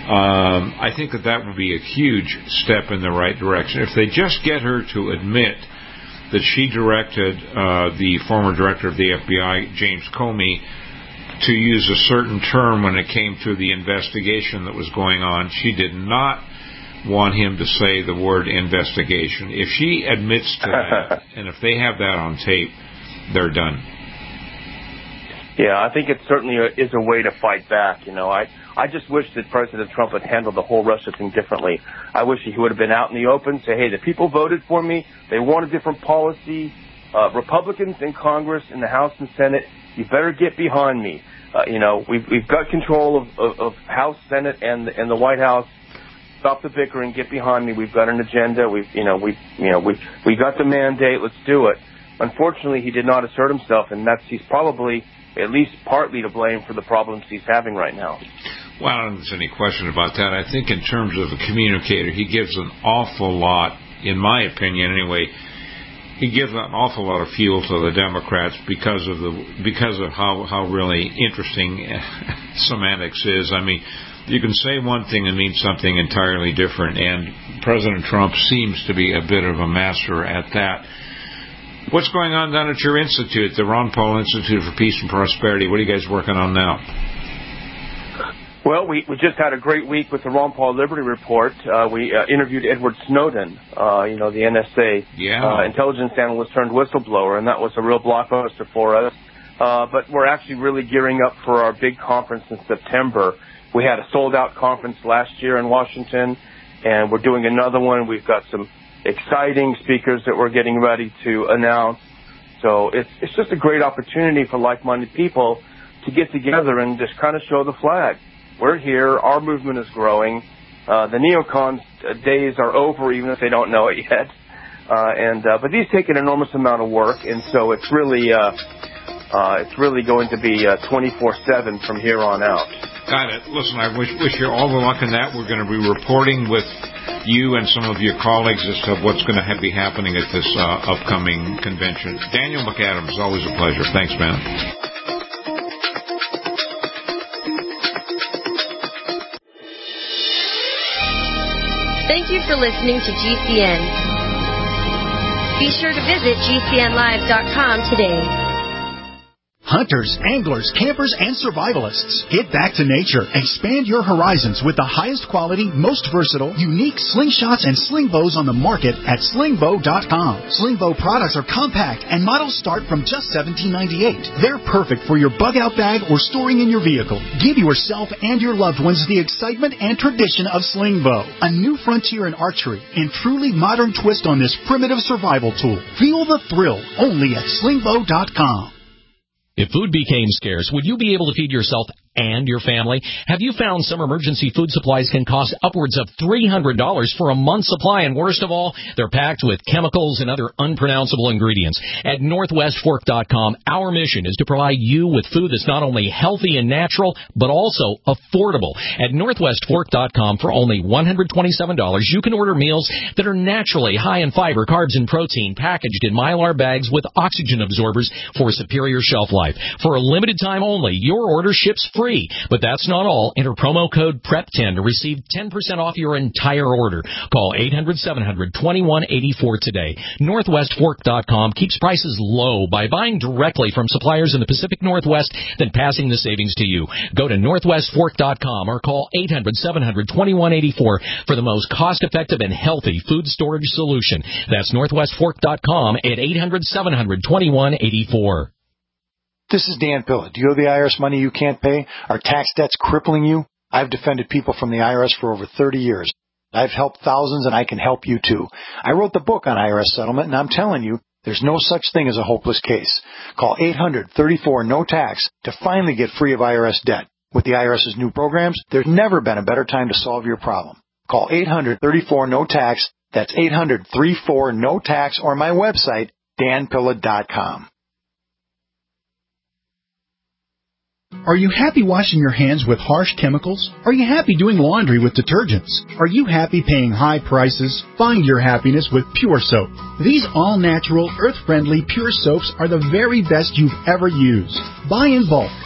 Um, I think that that would be a huge step in the right direction. If they just get her to admit that she directed uh, the former director of the F B I, James Comey, to use a certain term when it came to the investigation that was going on. She did not want him to say the word investigation. If she admits to that, and if they have that on tape, they're done. Yeah, I think it certainly is a way to fight back. You know, I, I just wish that President Trump had handled the whole Russia thing differently. I wish he would have been out in the open, say, hey, the people voted for me. They want a different policy. Uh, Republicans in Congress, in the House and Senate, you better get behind me. Uh, you know, we've, we've got control of, of, of House, Senate, and, and the White House. Stop the bickering, get behind me. We've got an agenda. We've, you know, we've, you know, we we got the mandate. Let's do it. Unfortunately, he did not assert himself, and that's he's probably at least partly to blame for the problems he's having right now. Well, I don't think there's any question about that. I think in terms of a communicator, he gives an awful lot, in my opinion anyway, he gives an awful lot of fuel to the Democrats because of the because of how, how really interesting semantics is. I mean, you can say one thing and mean something entirely different, and President Trump seems to be a bit of a master at that. What's going on down at your institute, the Ron Paul Institute for Peace and Prosperity? What are you guys working on now? Well, we, we just had a great week with the Ron Paul Liberty Report. Uh, we uh, interviewed Edward Snowden, uh, you know, the N S A yeah. uh, intelligence analyst turned whistleblower, and that was a real blockbuster for us. Uh, but we're actually really gearing up for our big conference in September. We had a sold-out conference last year in Washington, and we're doing another one. We've got some exciting speakers that we're getting ready to announce. So it's it's just a great opportunity for like-minded people to get together and just kind of show the flag. We're here. Our movement is growing. Uh, the neocons days are over, even if they don't know it yet. Uh, and uh, but these take an enormous amount of work, and so it's really uh, uh, it's really going to be uh, twenty-four seven from here on out. Got it. Listen, I wish wish you all the luck in that. We're going to be reporting with you and some of your colleagues as to what's going to have, be happening at this uh, upcoming convention. Daniel McAdams, always a pleasure. Thanks, man. Thank you for listening to G C N. Be sure to visit G C N live dot com today. Hunters, anglers, campers, and survivalists. Get back to nature. Expand your horizons with the highest quality, most versatile, unique slingshots and sling bows on the market at sling bow dot com. Sling bow products are compact and models start from just seventeen ninety-eight. They're perfect for your bug out bag or storing in your vehicle. Give yourself and your loved ones the excitement and tradition of sling bow. A new frontier in archery and truly modern twist on this primitive survival tool. Feel the thrill only at sling bow dot com. If food became scarce, would you be able to feed yourself and your family? Have you found some emergency food supplies can cost upwards of three hundred dollars for a month's supply? And worst of all, they're packed with chemicals and other unpronounceable ingredients. At Northwest Fork dot com, our mission is to provide you with food that's not only healthy and natural, but also affordable. At Northwest Fork dot com, for only one hundred twenty-seven dollars, you can order meals that are naturally high in fiber, carbs, and protein, packaged in Mylar bags with oxygen absorbers for superior shelf life. For a limited time only, your order ships free. But that's not all. Enter promo code P R E P ten to receive ten percent off your entire order. Call eight hundred, seven hundred, twenty-one eighty-four today. Northwest Fork dot com keeps prices low by buying directly from suppliers in the Pacific Northwest, then passing the savings to you. Go to Northwest Fork dot com or call eight hundred, seven hundred, twenty-one eighty-four for the most cost-effective and healthy food storage solution. That's Northwest Fork dot com at eight hundred, seven hundred, twenty-one eighty-four. This is Dan Pilla. Do you owe the I R S money you can't pay? Are tax debts crippling you? I've defended people from the I R S for over thirty years. I've helped thousands, and I can help you too. I wrote the book on I R S settlement, and I'm telling you, there's no such thing as a hopeless case. Call eight hundred, thirty-four, no tax to finally get free of I R S debt. With the IRS's new programs, there's never been a better time to solve your problem. Call eight hundred, thirty-four, no tax. That's eight hundred, thirty-four, no tax, or my website, dan pilla dot com. Are you happy washing your hands with harsh chemicals? Are you happy doing laundry with detergents? Are you happy paying high prices? Find your happiness with Pure Soap. These all-natural, earth-friendly Pure Soaps are the very best you've ever used. Buy in bulk.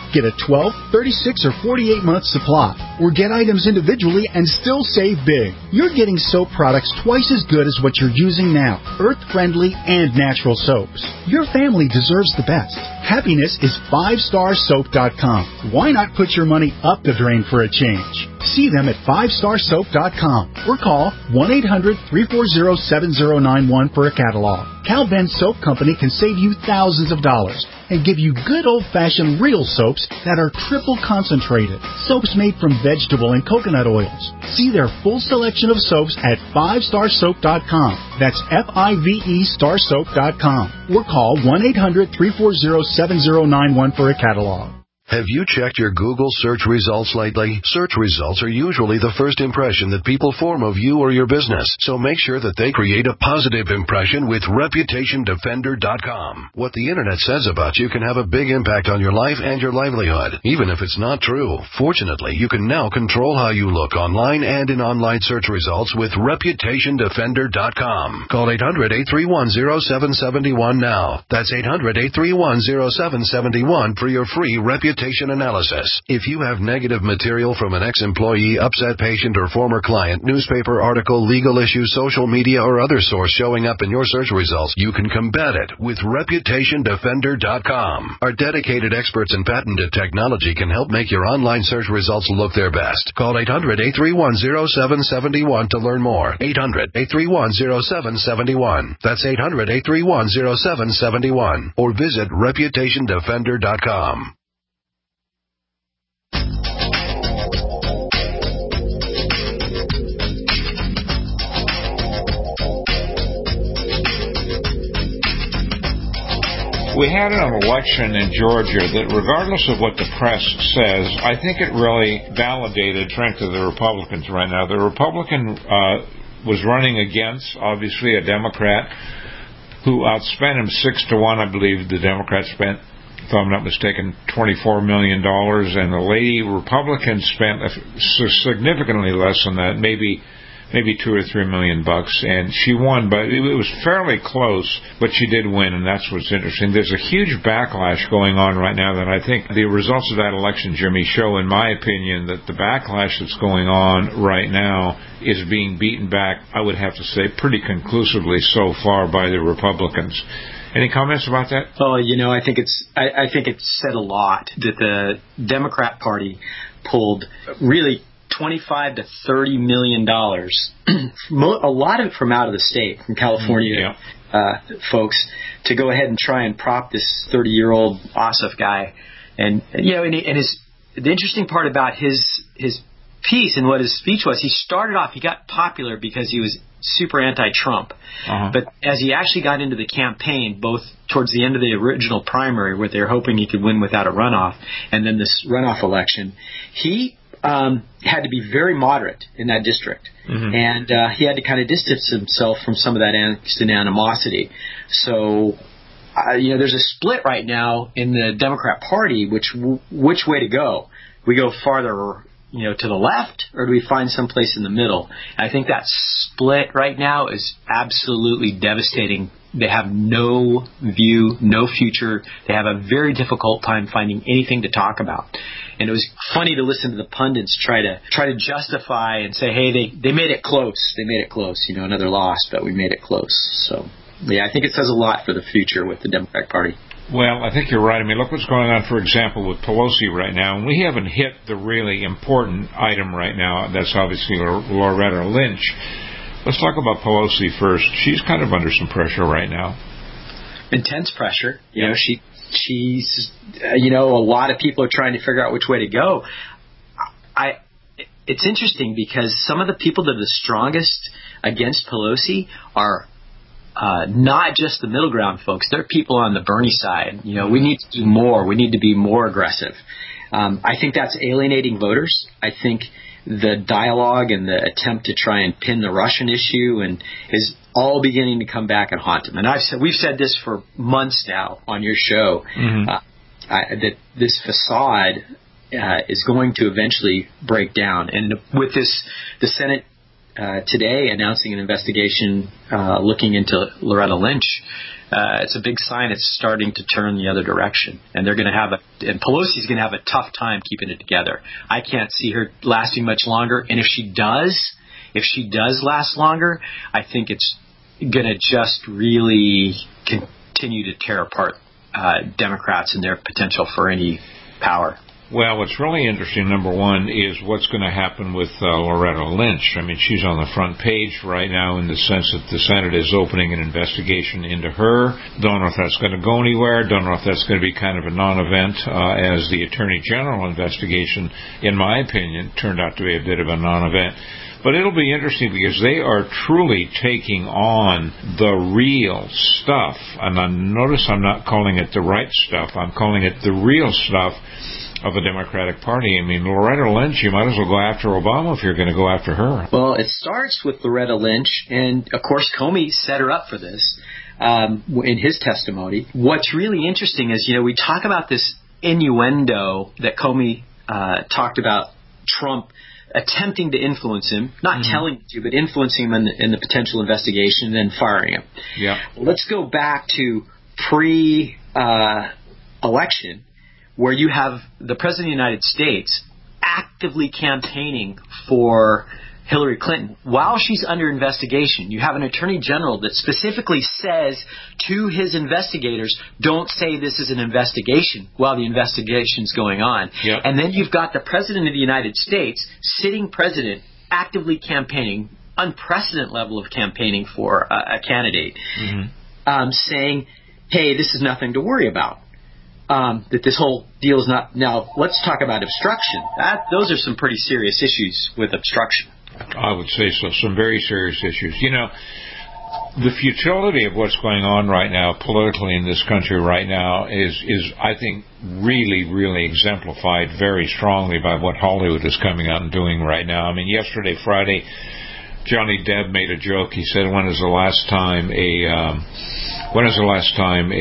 Get a twelve, thirty-six, or forty-eight month supply, or get items individually and still save big. You're getting soap products twice as good as what you're using now. Earth-friendly and natural soaps. Your family deserves the best. Happiness is five star soap dot com. Why not put your money up the drain for a change? See them at five star soap dot com or call one eight hundred, three four zero, seven zero nine one for a catalog. Cal Ben Soap Company can save you thousands of dollars and give you good old-fashioned real soaps that are triple concentrated. Soaps made from vegetable and coconut oils. See their full selection of soaps at five star soap dot com. That's F I V E star soap dot com. Or call one eight hundred, three four zero, seven zero nine one for a catalog. Have you checked your Google search results lately? Search results are usually the first impression that people form of you or your business, so make sure that they create a positive impression with reputation defender dot com. What the internet says about you can have a big impact on your life and your livelihood, even if it's not true. Fortunately, you can now control how you look online and in online search results with reputation defender dot com. Call eight hundred, eight three one, zero seven seven one now. That's eight hundred, eight three one, zero seven seven one for your free reputation analysis. If you have negative material from an ex-employee, upset patient, or former client, newspaper article, legal issue, social media, or other source showing up in your search results, you can combat it with reputation defender dot com. Our dedicated experts in patented technology can help make your online search results look their best. Call eight hundred, eight three one, zero seven seven one to learn more. eight hundred, eight three one, zero seven seven one. That's eight hundred, eight three one, zero seven seven one. Or visit reputation defender dot com. We had an election in Georgia that, regardless of what the press says, I think it really validated the strength of the Republicans right now. The Republican uh, was running against, obviously, a Democrat who outspent him six to one. I believe the Democrat spent, if I'm not mistaken, twenty-four million dollars, and the lady Republican spent significantly less than that, maybe maybe two or three million bucks, and she won, but it was fairly close, but she did win, and that's what's interesting. There's a huge backlash going on right now that I think the results of that election, Jimmy, show, in my opinion, that the backlash that's going on right now is being beaten back, I would have to say, pretty conclusively so far by the Republicans. Any comments about that? Oh, you know, I think it's I, I think it's said a lot that the Democrat Party pulled really twenty-five to thirty million dollars, a lot of it from out of the state, from California, yeah. uh, folks, to go ahead and try and prop this thirty-year-old Ossoff guy. And, you know, and, and his the interesting part about his his piece and what his speech was, he started off, he got popular because he was super anti-Trump. Uh-huh. But as he actually got into the campaign, both towards the end of the original primary, where they were hoping he could win without a runoff, and then this runoff election, he Um, had to be very moderate in that district. Mm-hmm. And uh, he had to kind of distance himself from some of that angst and animosity. So, uh, you know, there's a split right now in the Democrat Party, which which way to go. We go farther, you know, to the left, or do we find some place in the middle? And I think that split right now is absolutely devastating. They have no view, no future. They have a very difficult time finding anything to talk about. And it was funny to listen to the pundits try to try to justify and say, hey, they, they made it close. They made it close. You know, another loss, but we made it close. So, yeah, I think it says a lot for the future with the Democratic Party. Well, I think you're right. I mean, look what's going on, for example, with Pelosi right now. And we haven't hit the really important item right now. That's obviously Loretta Lynch. Let's talk about Pelosi first. She's kind of under some pressure right now. Intense pressure. You know, she, she's, uh, you know, a lot of people are trying to figure out which way to go. I, it's interesting because some of the people that are the strongest against Pelosi are uh, not just the middle ground folks. They're people on the Bernie side. You know, we need to do more. We need to be more aggressive. Um, I think that's alienating voters. I think the dialogue and the attempt to try and pin the Russian issue and is all beginning to come back and haunt them. And I've said, we've said this for months now on your show, mm-hmm. uh, I, that this facade uh, is going to eventually break down. And with this, the Senate uh, today announcing an investigation uh, looking into Loretta Lynch, uh, it's a big sign it's starting to turn the other direction. And they're going to have a, and Pelosi's going to have a tough time keeping it together. I can't see her lasting much longer. And if she does, if she does last longer, I think it's going to just really continue to tear apart uh, Democrats and their potential for any power. Well, what's really interesting, number one, is what's going to happen with uh, Loretta Lynch. I mean, she's on the front page right now in the sense that the Senate is opening an investigation into her. Don't know if that's going to go anywhere. Don't know if that's going to be kind of a non-event, uh, as the Attorney General investigation, in my opinion, turned out to be a bit of a non-event. But it'll be interesting because they are truly taking on the real stuff. And I notice I'm not calling it the right stuff. I'm calling it the real stuff of the Democratic Party. I mean, Loretta Lynch, you might as well go after Obama if you're going to go after her. Well, it starts with Loretta Lynch, and of course Comey set her up for this um, in his testimony. What's really interesting is, you know, we talk about this innuendo that Comey uh, talked about Trump attempting to influence him, not mm-hmm. telling him to, but influencing him in the, in the potential investigation and then firing him. Yeah. Let's go back to pre uh, election, where you have the President of the United States actively campaigning for Hillary Clinton while she's under investigation. You have an Attorney General that specifically says to his investigators, don't say this is an investigation while the investigation's going on. Yep. And then you've got the President of the United States, sitting president, actively campaigning, unprecedented level of campaigning for a, a candidate, mm-hmm. um, saying, hey, this is nothing to worry about. Um, that this whole deal is not. Now, let's talk about obstruction. That, those are some pretty serious issues with obstruction. I would say so. Some very serious issues. You know, the futility of what's going on right now politically in this country right now is, is I think, really, really exemplified very strongly by what Hollywood is coming out and doing right now. I mean, yesterday, Friday, Johnny Depp made a joke. He said, "When is the last time a um, when is the last time a,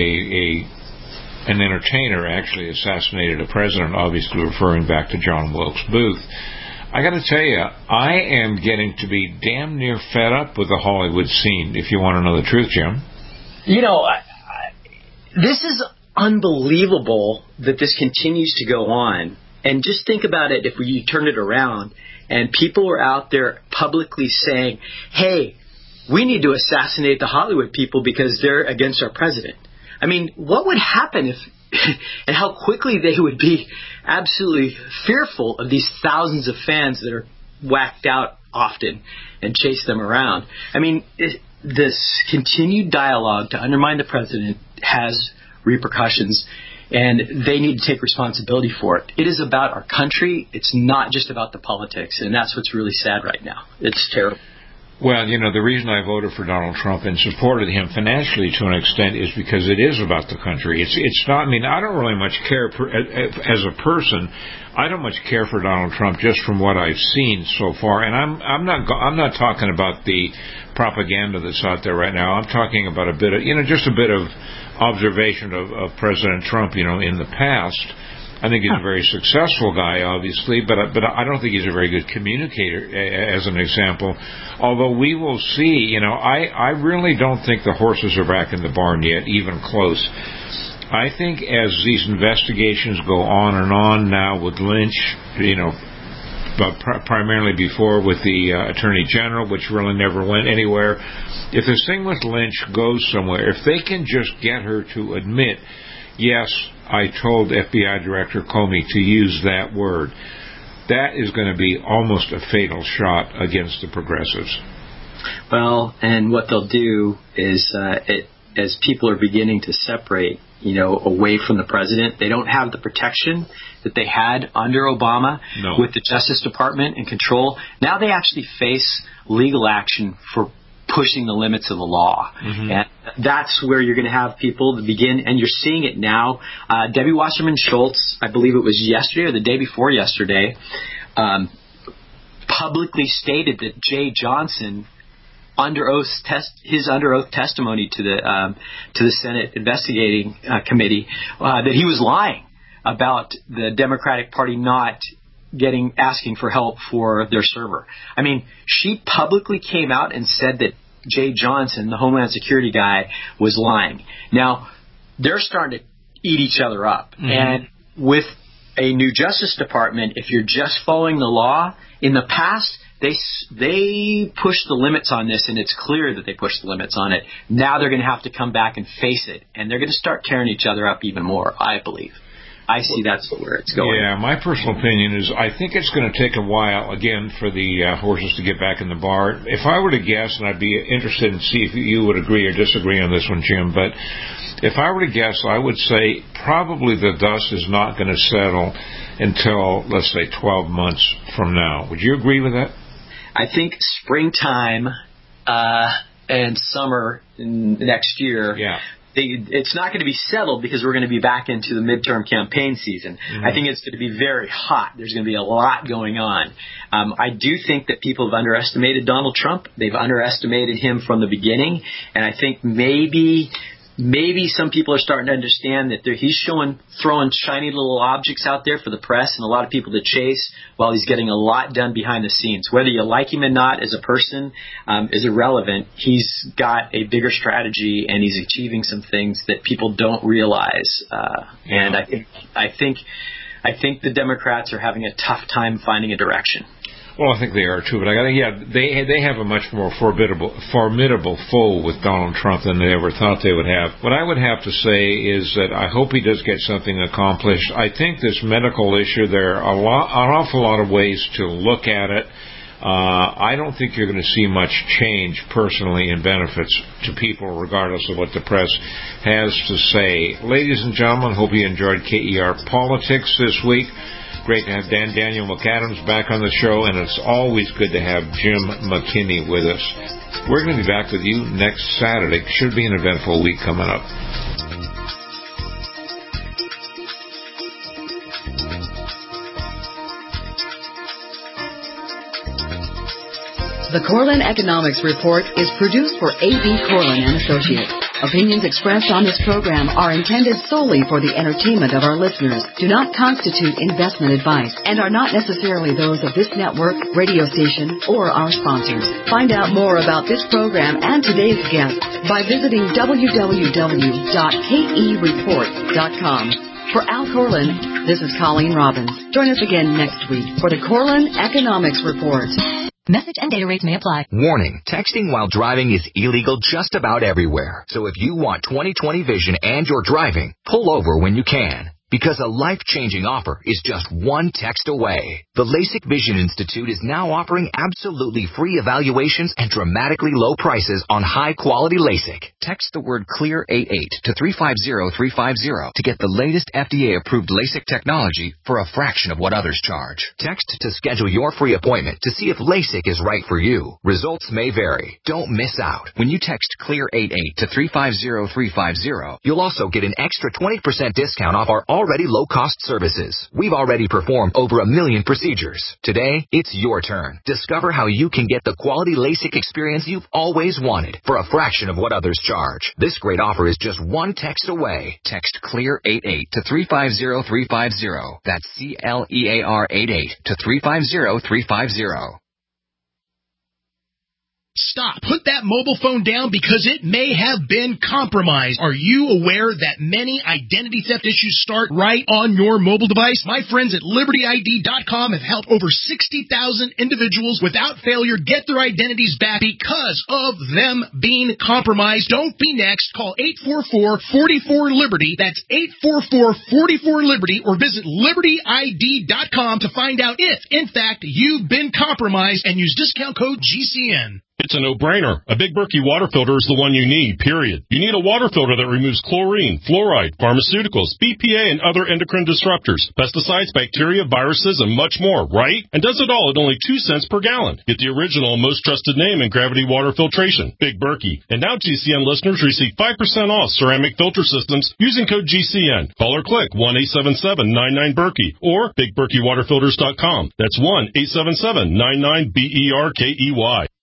a an entertainer actually assassinated a president?" Obviously referring back to John Wilkes Booth. I got to tell you, I am getting to be damn near fed up with the Hollywood scene, if you want to know the truth, Jim. You know, I, I, this is unbelievable that this continues to go on. And just think about it if we turn it around and people are out there publicly saying, hey, we need to assassinate the Hollywood people because they're against our president. I mean, what would happen if, and how quickly they would be absolutely fearful of these thousands of fans that are whacked out often and chase them around. I mean, it, this continued dialogue to undermine the president has repercussions, and they need to take responsibility for it. It is about our country. It's not just about the politics, and that's what's really sad right now. It's terrible. Well, you know, the reason I voted for Donald Trump and supported him financially to an extent is because it is about the country. It's it's not, I mean, I don't really much care per, as a person. I don't much care for Donald Trump just from what I've seen so far. And I'm I'm not I'm not talking about the propaganda that's out there right now. I'm talking about a bit of, you know, just a bit of observation of, of President Trump, you know, in the past. I think he's a very successful guy, obviously, but but I don't think he's a very good communicator, as an example. Although we will see, you know, I, I really don't think the horses are back in the barn yet, even close. I think as these investigations go on and on now with Lynch, you know, but pr- primarily before with the uh, Attorney General, which really never went anywhere, if this thing with Lynch goes somewhere, if they can just get her to admit, yes, I told F B I Director Comey to use that word, that is going to be almost a fatal shot against the progressives. Well, and what they'll do is, uh, it, as people are beginning to separate, you know, away from the president, they don't have the protection that they had under Obama no. with the Justice Department and control. Now they actually face legal action for pushing the limits of the law. Mm-hmm. And that's where you're going to have people that begin, and you're seeing it now. Uh, Debbie Wasserman Schultz, I believe it was yesterday or the day before yesterday, um, publicly stated that Jay Johnson, under oath, test, his under oath testimony to the um, to the Senate investigating uh, committee, uh, that he was lying about the Democratic Party not getting asking for help for their server. I mean, she publicly came out and said that Jay Johnson, the Homeland Security guy, was lying. Now, they're starting to eat each other up. Mm-hmm. And with a new Justice Department, if you're just following the law, in the past, they they pushed the limits on this, and it's clear that they pushed the limits on it. Now they're going to have to come back and face it, and they're going to start tearing each other up even more, I believe. I see that's where it's going. Yeah, my personal opinion is I think it's going to take a while, again, for the uh, horses to get back in the bar. If I were to guess, and I'd be interested in see if you would agree or disagree on this one, Jim, but if I were to guess, I would say probably the dust is not going to settle until, let's say, twelve months from now. Would you agree with that? I think springtime uh, and summer next year, yeah. they, it's not going to be settled because we're going to be back into the midterm campaign season. Mm-hmm. I think it's going to be very hot. There's going to be a lot going on. Um, I do think that people have underestimated Donald Trump. They've underestimated him from the beginning, and I think maybe... Maybe some people are starting to understand that he's showing, throwing shiny little objects out there for the press and a lot of people to chase while he's getting a lot done behind the scenes. Whether you like him or not as a person um, is irrelevant. He's got a bigger strategy and he's achieving some things that people don't realize. Uh, yeah. And I think, I think, I think the Democrats are having a tough time finding a direction. Well, I think they are too, but I got yeah, they they have a much more formidable formidable foe with Donald Trump than they ever thought they would have. What I would have to say is that I hope he does get something accomplished. I think this medical issue, there are a lot, an awful lot of ways to look at it. Uh, I don't think you're going to see much change personally in benefits to people, regardless of what the press has to say. Ladies and gentlemen, hope you enjoyed K E R Politics this week. Great to have Dan Daniel McAdams back on the show, and it's always good to have Jim McKinney with us. We're going to be back with you next Saturday. Should be an eventful week coming up. The Corlin Economics Report is produced for A B. Corlin and Associates. Opinions expressed on this program are intended solely for the entertainment of our listeners, do not constitute investment advice, and are not necessarily those of this network, radio station, or our sponsors. Find out more about this program and today's guests by visiting w w w dot k e report dot com. For Al Corlin, this is Colleen Robbins. Join us again next week for the Corlin Economics Report. Message and data rates may apply. Warning, texting while driving is illegal just about everywhere. So if you want twenty twenty vision and you're driving, pull over when you can. Because a life-changing offer is just one text away. The LASIK Vision Institute is now offering absolutely free evaluations and dramatically low prices on high-quality LASIK. Text the word CLEAR eight eight to three five zero three five zero to get the latest F D A-approved LASIK technology for a fraction of what others charge. Text to schedule your free appointment to see if LASIK is right for you. Results may vary. Don't miss out. When you text CLEAR eight eight to three five zero three five zero, you'll also get an extra twenty percent discount off our already low-cost services. We've already performed over a million procedures. Today, it's your turn. Discover how you can get the quality LASIK experience you've always wanted for a fraction of what others charge. This great offer is just one text away. Text CLEAR eight eight to three five zero three five zero. That's C L E A R eight eight to three five zero three five zero. Stop. Put that mobile phone down because it may have been compromised. Are you aware that many identity theft issues start right on your mobile device? My friends at Liberty I D dot com have helped over sixty thousand individuals without failure get their identities back because of them being compromised. Don't be next. Call eight four four, four four, Liberty. That's eight four four, four four, Liberty, or visit Liberty I D dot com to find out if, in fact, you've been compromised, and use discount code G C N. It's a no-brainer. A Big Berkey water filter is the one you need, period. You need a water filter that removes chlorine, fluoride, pharmaceuticals, B P A, and other endocrine disruptors, pesticides, bacteria, viruses, and much more, right? And does it all at only two cents per gallon. Get the original, most trusted name in gravity water filtration, Big Berkey. And now G C N listeners receive five percent off ceramic filter systems using code G C N. Call or click one eight seven seven, nine nine, Berkey or big berkey water filters dot com. That's one eight seven seven, nine nine, B E R K E Y.